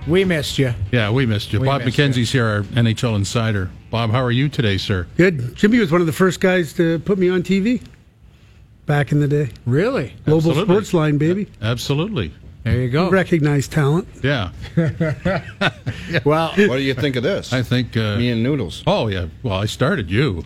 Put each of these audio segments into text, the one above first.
We missed you. Yeah, we missed you. We Bob missed McKenzie's here, our NHL insider. Bob, how are you today, sir? Good. Jimmy was one of the first guys to put me on TV back in the day. Really? Global Absolutely. Sports Line, baby. Absolutely. There you go. Recognized talent. Yeah. Well, What do you think of this? I think... Me and Noodles. Oh, yeah. Well, I started you.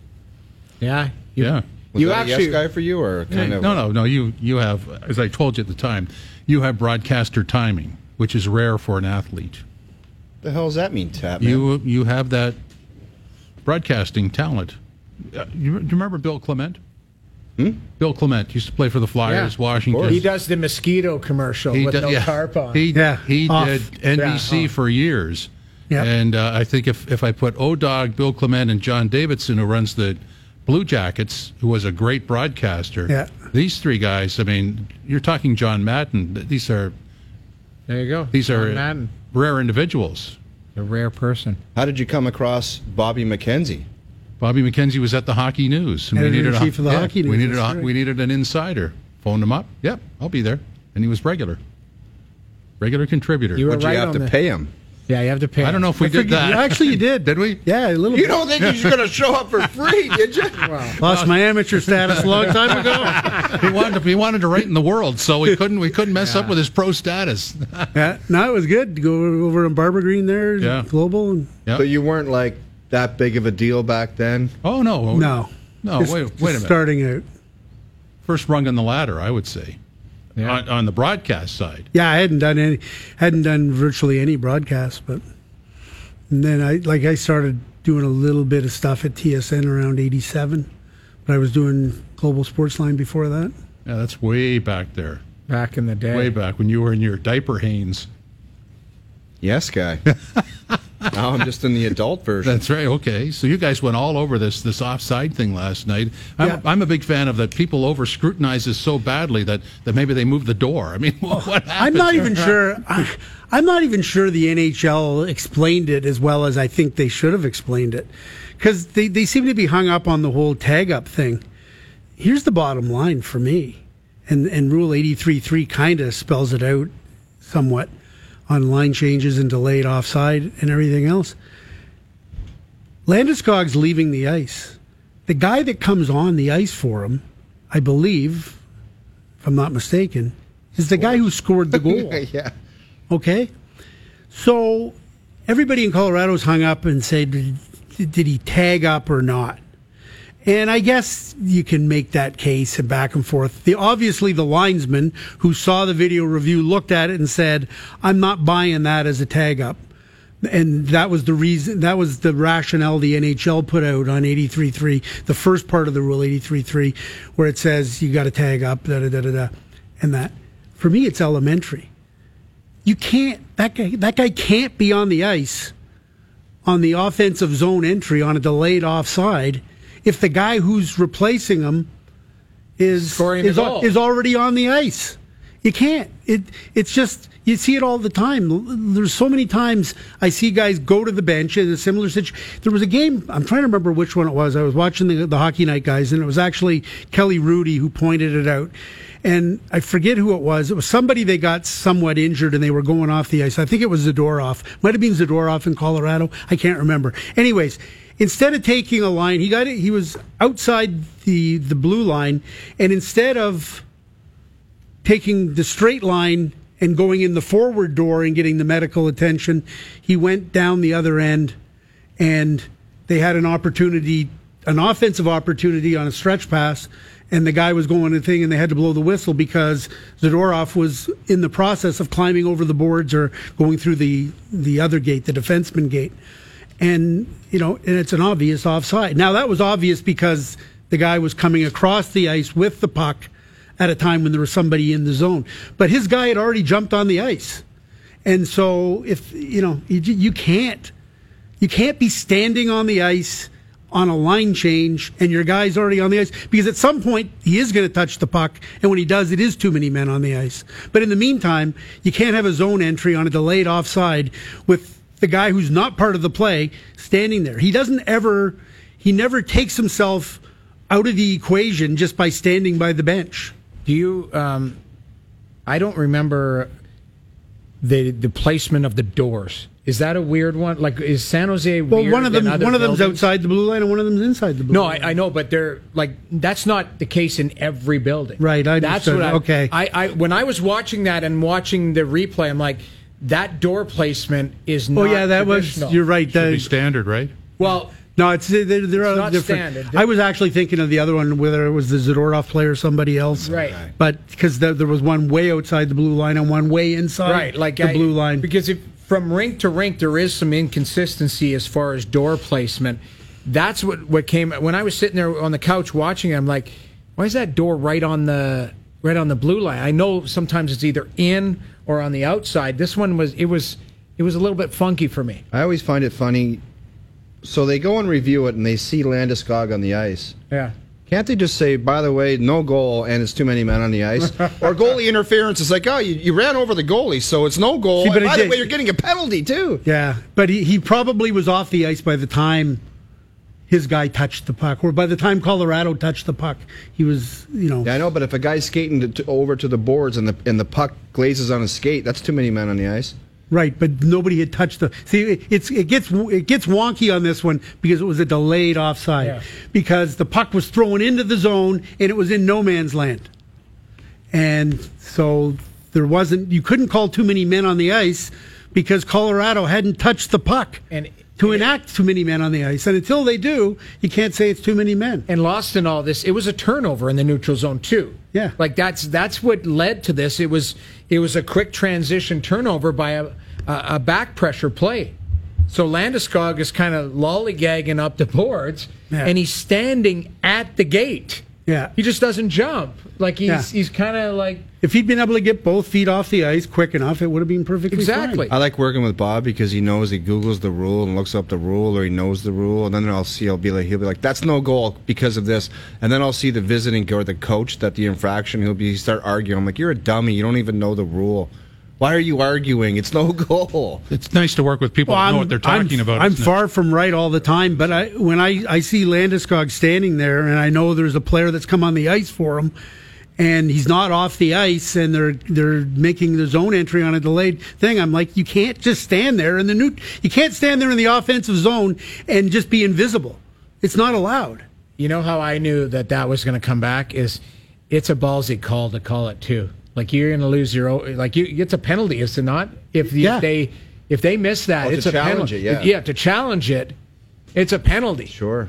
yeah. Yeah. Was You that a actually- yes guy for you, or kind of? No. You have, as I told you at the time, you have broadcaster timing, which is rare for an athlete. The hell does that mean, Tap? Man? You have that broadcasting talent. Do you remember Bill Clement? Bill Clement used to play for the Flyers, Yeah, Washington. he does the mosquito commercial with no tarp on. He Off. did NBC Yeah, for years. Yeah. And I think if I put O-Dog, Bill Clement, and John Davidson, who runs the Blue Jackets, who was a great broadcaster, Yeah. these three guys, I mean, you're talking John Madden. These are There you go. these are John Madden, rare individuals. a rare person. How did you come across Bobby McKenzie? Bobby McKenzie was at the Hockey News, and Editor-in-chief of the Hockey News, that's right. we needed an insider. Phoned him up. Yep, I'll be there, and he was regular contributor. You were Would you right have on to the- pay him? Yeah, you have to pay. I don't know if we did that. Actually, you did. Did we? Yeah, a little You bit. don't think he's going to show up for free, did you? Lost my amateur status a long time ago. He wanted to write in the World, so we couldn't mess up with his pro status. Yeah, no, it was good to go over in Barbara Green there, Yeah. Global. And, Yep. So you weren't like that big of a deal back then? Oh no, no. Just- wait a just minute. Starting out. First rung on the ladder, I would say, Yeah. on the broadcast side. Yeah, I hadn't done virtually any broadcasts, but and then I started doing a little bit of stuff at TSN around '87, but I was doing Global Sports Line before that. Yeah, that's way back there, Back in the day. way back when you were in your diaper Hanes. Yes, guy. Now I'm just in the adult version. That's right. Okay, so you guys went all over this offside thing last night. Yeah. I'm a big fan of that. People over scrutinize this so badly that maybe they move the door. I mean, what happened? I'm not even sure. I'm not even sure the NHL explained it as well as I think they should have explained it, because they seem to be hung up on the whole tag up thing. Here's the bottom line for me, and Rule 83.3 kind of spells it out somewhat on line changes and delayed offside and everything else. Landeskog's leaving the ice. The guy that comes on the ice for him, I believe, if I'm not mistaken, is the guy who scored the goal. Yeah. Okay? So everybody in Colorado's hung up and said, did he tag up or not? And I guess you can make that case and back and forth. Obviously, the linesman who saw the video review looked at it and said, I'm not buying that as a tag up. And that was the reason, that was the rationale the NHL put out on 83.3, the first part of the rule 83.3, where it says you got to tag up, da-da-da-da-da. And that, for me, it's elementary. You can't, that guy can't be on the ice on the offensive zone entry on a delayed offside if the guy who's replacing him is already on the ice. You can't. It's just, you see it all the time. There's so many times I see guys go to the bench in a similar situation. There was a game, I'm trying to remember which one it was. I was watching the Hockey Night guys, and it was actually Kelly Rudy who pointed it out. And I forget who it was. It was somebody they got somewhat injured and they were going off the ice. I think it was Zadorov. Might have been Zadorov in Colorado. I can't remember. Anyways, instead of taking a line, he was outside the blue line, and instead of taking the straight line and going in the forward door and getting the medical attention, he went down the other end, and they had an offensive opportunity on a stretch pass, and the guy was going to thing, and they had to blow the whistle because Zadorov was in the process of climbing over the boards or going through the other gate, the defenseman gate. And, and it's an obvious offside. Now, that was obvious because the guy was coming across the ice with the puck at a time when there was somebody in the zone. But his guy had already jumped on the ice. And so if, you can't be standing on the ice on a line change and your guy's already on the ice, because at some point he is going to touch the puck, and when he does, it is too many men on the ice. But in the meantime, you can't have a zone entry on a delayed offside with the guy who's not part of the play standing there. He never takes himself out of the equation just by standing by the bench. Do you, I don't remember the placement of the doors. Is that a weird one? Like, is San Jose Well, weird one of them, than other one of them's buildings? outside the blue line, and one of them's inside the blue No, line. I know, but they're like that's not the case in every building. Right, I That's understood. what Okay. I when I was watching that and watching the replay, I'm like, that door placement is not. Oh yeah, that was. traditional. You're right. Should be standard, right? Well. No, they're not different. standard. I was actually thinking of the other one, whether it was the Zadorov play or somebody else. Right. But because there was one way outside the blue line and one way inside Right, like the blue line. Because from rink to rink, there is some inconsistency as far as door placement. That's what came when I was sitting there on the couch watching it. I'm like, why is that door right on the blue line? I know sometimes it's either in or on the outside. This one was a little bit funky for me. I always find it funny. So they go and review it, and they see Landeskog on the ice. Yeah. Can't they just say, by the way, no goal, and it's too many men on the ice? Or goalie interference is like, oh, you ran over the goalie, so it's no goal. See, but And it by the did- way, you're getting a penalty, too. Yeah, but he probably was off the ice by the time his guy touched the puck, or by the time Colorado touched the puck, he was, Yeah, I know, but if a guy's skating over to the boards and the puck glazes on his skate, that's too many men on the ice. right. But nobody had touched the. See, it gets wonky on this one because it was a delayed offside, Yeah. because the puck was thrown into the zone and it was in no man's land, and so there wasn't. You couldn't call too many men on the ice because Colorado hadn't touched the puck And to enact too many men on the ice, and until they do, you can't say it's too many men. And lost in all this, it was a turnover in the neutral zone too. Yeah. Like that's what led to this. It was a quick transition turnover by a back pressure play. So Landeskog is kind of lollygagging up the boards, Yeah. and he's standing at the gate. Yeah. He just doesn't jump. Like he's kind of like If he'd been able to get both feet off the ice quick enough, it would have been perfectly exactly. I like working with Bob because he Googles the rule and looks up the rule, or he knows the rule, and then he'll be like, that's no goal because of this, and then I'll see the visiting or the coach that the infraction, he'll start arguing. I'm like, you're a dummy, you don't even know the rule. Why are you arguing? It's no goal. It's nice to work with people that know what they're talking about. I'm isn't it? far from right all the time, but when I see Landeskog standing there, and I know there's a player that's come on the ice for him, and he's not off the ice, and they're making the zone entry on a delayed thing. I'm like, you can't just stand there you can't stand there in the offensive zone and just be invisible. It's not allowed. You know how I knew that was going to come back is it's a ballsy call to call it too. Like you're going to lose it's a penalty, is it not? If they miss that, it's to a challenge penalty. it, yeah. To challenge it, it's a penalty. Sure.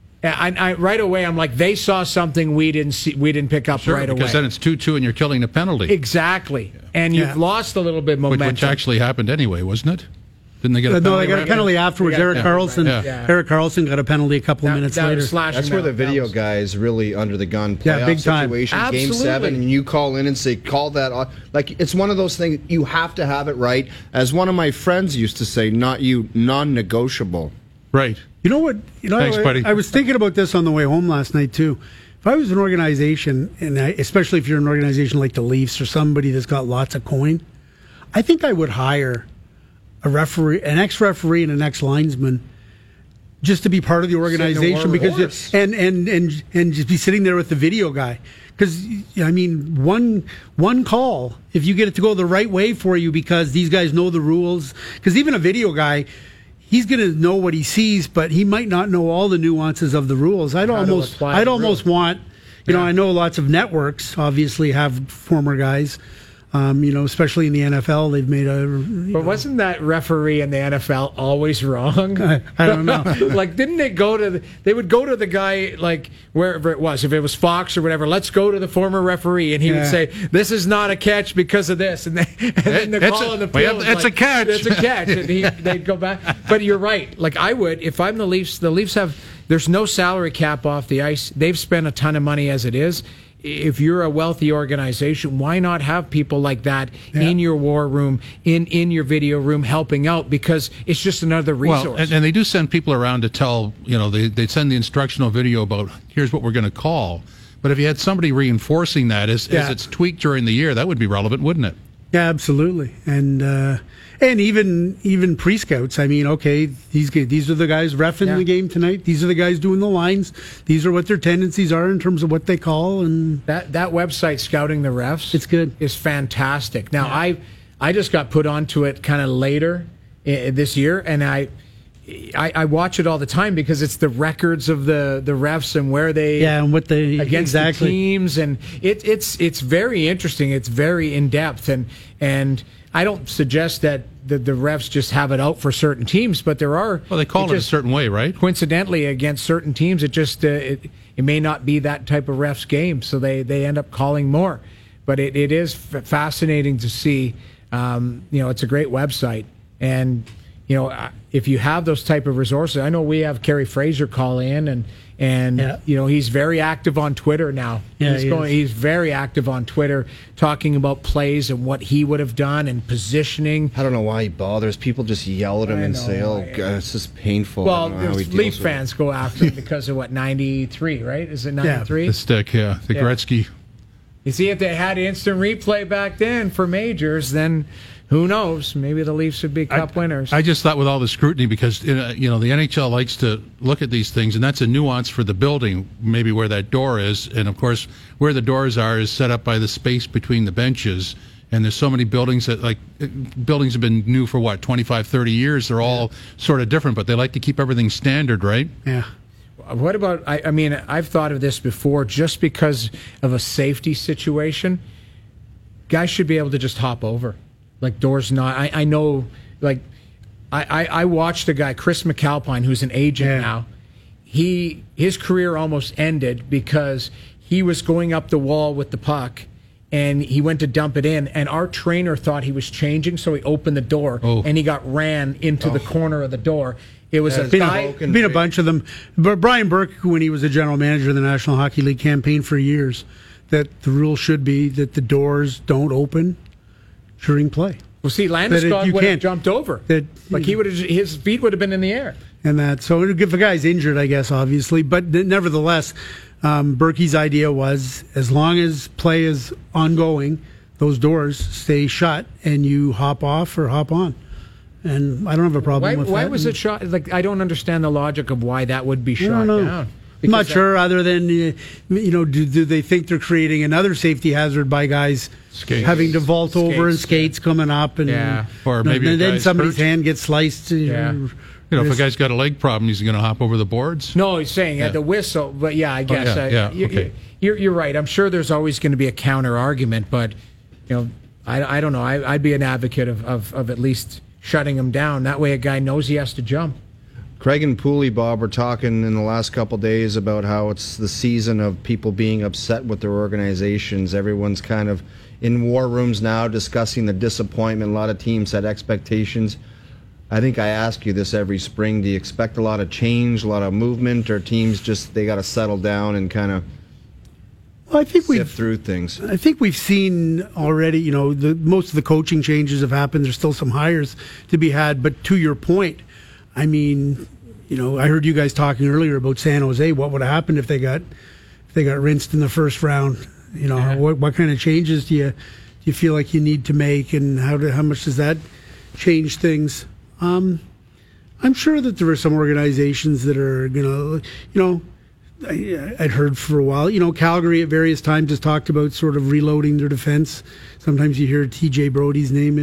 I right away I'm like, they saw something we didn't see, we didn't pick up Sure, right because away. then it's 2-2 and you're killing a penalty. Exactly, and you've Yeah. lost a little bit of momentum. Which actually happened anyway, wasn't it? Didn't they get a penalty? No, they got a right? penalty afterwards. They got a Eric penalty, Carlson. right. Yeah. Eric Carlson got a penalty a couple of minutes That later. was slashing That's where the down video fouls. guy is really under the gun. Yeah, Playoff big time. situation, Game Absolutely. 7, and you call in and say, call that off. Like, it's one of those things, you have to have it right. As one of my friends used to say, not you, non-negotiable. Right. You know what? Thanks, buddy. I was thinking about this on the way home last night too. If I was an organization, especially if you're an organization like the Leafs or somebody that's got lots of coin, I think I would hire a referee, an ex-referee, and an ex-linesman, just to be part of the organization, because and just be sitting there with the video guy. Because I mean, one call, if you get it to go the right way for you, because these guys know the rules. Because even a video guy, he's going to know what he sees, but he might not know all the nuances of the rules. I'd almost want, I know lots of networks obviously have former guys. Especially in the NFL, they've made But wasn't that referee in the NFL always wrong? I don't know. Like, didn't they they would go to the guy, like, wherever it was, if it was Fox or whatever, let's go to the former referee, and he would say, this is not a catch because of this. And then the call on the field, it's a catch. It's a catch. And they'd go back. But you're right. Like, I would, if I'm the Leafs there's no salary cap off the ice. They've spent a ton of money as it is. If you're a wealthy organization, why not have people like that in your war room, in your video room, helping out? Because it's just another resource. Well, and they do send people around to tell, they send the instructional video about, here's what we're going to call. But if you had somebody reinforcing that as it's tweaked during the year, that would be relevant, wouldn't it? Yeah, absolutely. And even pre-scouts. I mean, okay, these are the guys reffing the game tonight. These are the guys doing the lines. These are what their tendencies are in terms of what they call. And that website, Scouting the Refs, it's good. Is fantastic. Now, I just got put onto it kind of later this year, and I watch it all the time because it's the records of the refs and where they and what they against exactly. the teams, and it's very interesting. It's very in depth, and I don't suggest that the refs just have it out for certain teams, but there are. Well, they call it a certain way, right? Coincidentally, against certain teams, it just it may not be that type of refs game, so they end up calling more. But it is fascinating to see. It's a great website, and if you have those type of resources, I know we have Kerry Fraser call in, and he's very active on Twitter now. Yeah, he's very active on Twitter, talking about plays and what he would have done and positioning. I don't know why he bothers. People just yell at him and say, "Oh, God, it's just painful." Well, Leaf fans go after him because of 93, right? Is it 93? The stick, the Gretzky. You see, if they had instant replay back then for majors, then who knows? Maybe the Leafs would be Cup winners. I just thought with all the scrutiny, because the NHL likes to look at these things, and that's a nuance for the building, maybe where that door is, and of course where the doors are is set up by the space between the benches. And there's so many buildings that buildings have been new for 25, 30 years. They're all sort of different, but they like to keep everything standard, right? Yeah. What about, I mean, I've thought of this before, just because of a safety situation, guys should be able to just hop over. Like, doors not, I know, like, I watched a guy, Chris McAlpine, who's an agent now. His career almost ended because he was going up the wall with the puck, and he went to dump it in, and our trainer thought he was changing, so he opened the door, and he got ran into the corner of the door. It was a guy. Been a bunch of them. But Brian Burke, when he was a general manager of the National Hockey League, campaigned for years that the rule should be that the doors don't open during play. Well, see, Landeskog would have jumped over. His feet would have been in the air. And if the guy's injured, I guess, obviously. But nevertheless, Berkey's idea was, as long as play is ongoing, those doors stay shut and you hop off or hop on. And I don't have a problem with that. Why was it shot? Like, I don't understand the logic of why that would be shot down. I'm not sure, other than, do they think they're creating another safety hazard by guys having to vault over and skates coming up? And, or maybe and then somebody's hand gets sliced. If a guy's got a leg problem, he's going to hop over the boards? No, he's saying at the whistle. But I guess. Okay. You're right. I'm sure there's always going to be a counter argument, but, I don't know. I'd be an advocate of at least shutting him down. That way a guy knows he has to jump. Craig and Pooley, Bob, were talking in the last couple of days about how it's the season of people being upset with their organizations. Everyone's kind of in war rooms now discussing the disappointment. A lot of teams had expectations. I think I ask you this every spring. Do you expect a lot of change, a lot of movement, or teams just, they got to settle down and kind of sift through things? I think we've seen already, most of the coaching changes have happened. There's still some hires to be had. But to your point, I mean, I heard you guys talking earlier about San Jose. What would have happened if they got rinsed in the first round? What kind of changes do you feel like you need to make, and how much does that change things? I'm sure that there are some organizations that are going to, I'd heard for a while, Calgary at various times has talked about sort of reloading their defense. Sometimes you hear TJ Brody's name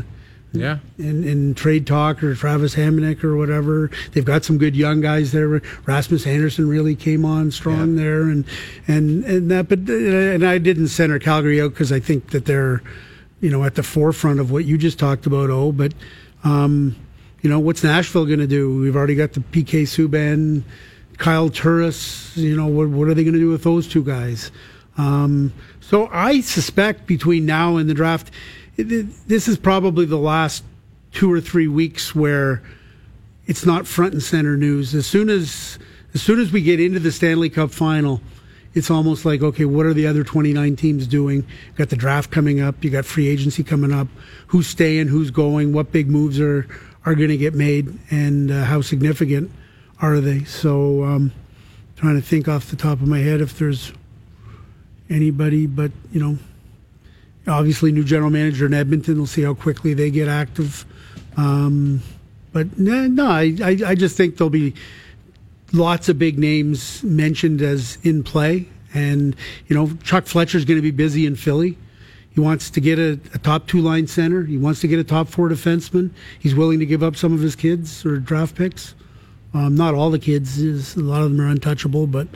in trade talk, or Travis Hamonic or whatever. They've got some good young guys there. Rasmus Anderson really came on strong there, and that. But I didn't center Calgary out because I think that they're, at the forefront of what you just talked about. But what's Nashville going to do? We've already got the PK Subban, Kyle Turris. What are they going to do with those two guys? So I suspect between now and the draft, this is probably the last 2 or 3 weeks where it's not front and center news. As soon as we get into the Stanley Cup final, it's almost like, okay, what are the other 29 teams doing? You got the draft coming up, you got free agency coming up, who's staying, who's going, what big moves are going to get made, and how significant are they? So trying to think off the top of my head if there's anybody, but obviously new general manager in Edmonton. We'll see how quickly they get active. But no, I just think there'll be lots of big names mentioned as in play. And, Chuck Fletcher's going to be busy in Philly. He wants to get a top 2-line center. He wants to get a top 4 defenseman. He's willing to give up some of his kids or draft picks. Not all the kids, a lot of them are untouchable, but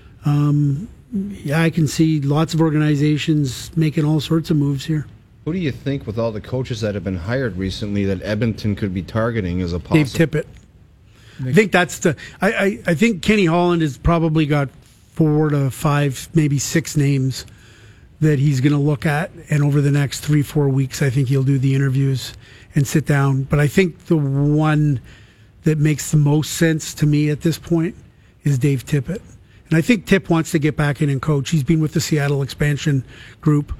I can see lots of organizations making all sorts of moves here. Who do you think, with all the coaches that have been hired recently, that Edmonton could be targeting as a possible? Dave Tippett. I think that's the. I think Kenny Holland has probably got 4 to 5, maybe 6 names that he's going to look at, and over the next 3-4 weeks, I think he'll do the interviews and sit down. But I think the one that makes the most sense to me at this point is Dave Tippett. And I think Tip wants to get back in and coach. He's been with the Seattle expansion group,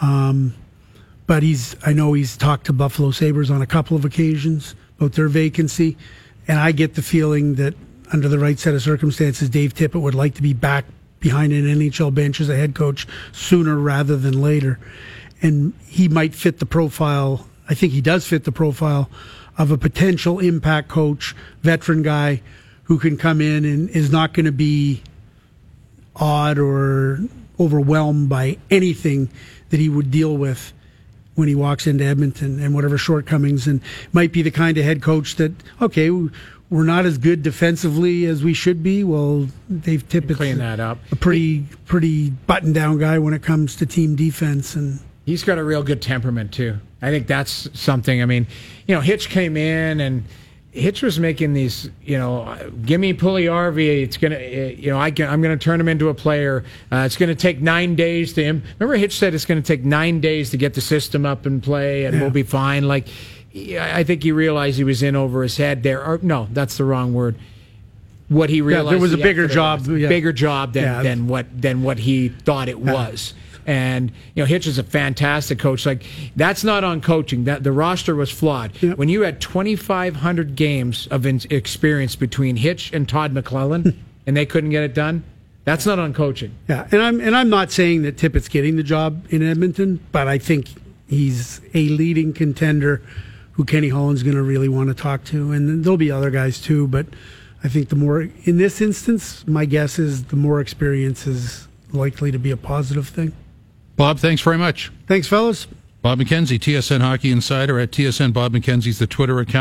but I know he's talked to Buffalo Sabres on a couple of occasions about their vacancy, and I get the feeling that under the right set of circumstances, Dave Tippett would like to be back behind an NHL bench as a head coach sooner rather than later. And he might fit the profile, I think he does fit the profile, of a potential impact coach, veteran guy who can come in and is not going to be awed or overwhelmed by anything that he would deal with when he walks into Edmonton and whatever shortcomings, and might be the kind of head coach that, okay, we're not as good defensively as we should be. Well, Dave Tippett's clean that up. A pretty buttoned down guy when it comes to team defense, and he's got a real good temperament too. I think that's something. I mean, Hitch came in and Hitch was making these, give me Puljujarvi. It's gonna, I'm gonna turn him into a player. It's gonna take 9 days to him. Remember, Hitch said it's gonna take 9 days to get the system up and play, and we'll be fine. Like, I think he realized he was in over his head there. Or, no, that's the wrong word. What he realized, there was a bigger job, bigger job than what he thought it was. And Hitch is a fantastic coach. Like, that's not on coaching. That the roster was flawed. Yep. When you had 2,500 games of experience between Hitch and Todd McClellan, and they couldn't get it done, that's not on coaching. Yeah, and I'm not saying that Tippett's getting the job in Edmonton, but I think he's a leading contender who Kenny Holland's going to really want to talk to, and there'll be other guys too. But I think in this instance, my guess is the more experience is likely to be a positive thing. Bob, thanks very much. Thanks, fellas. Bob McKenzie, TSN Hockey Insider at TSN Bob McKenzie's the Twitter account.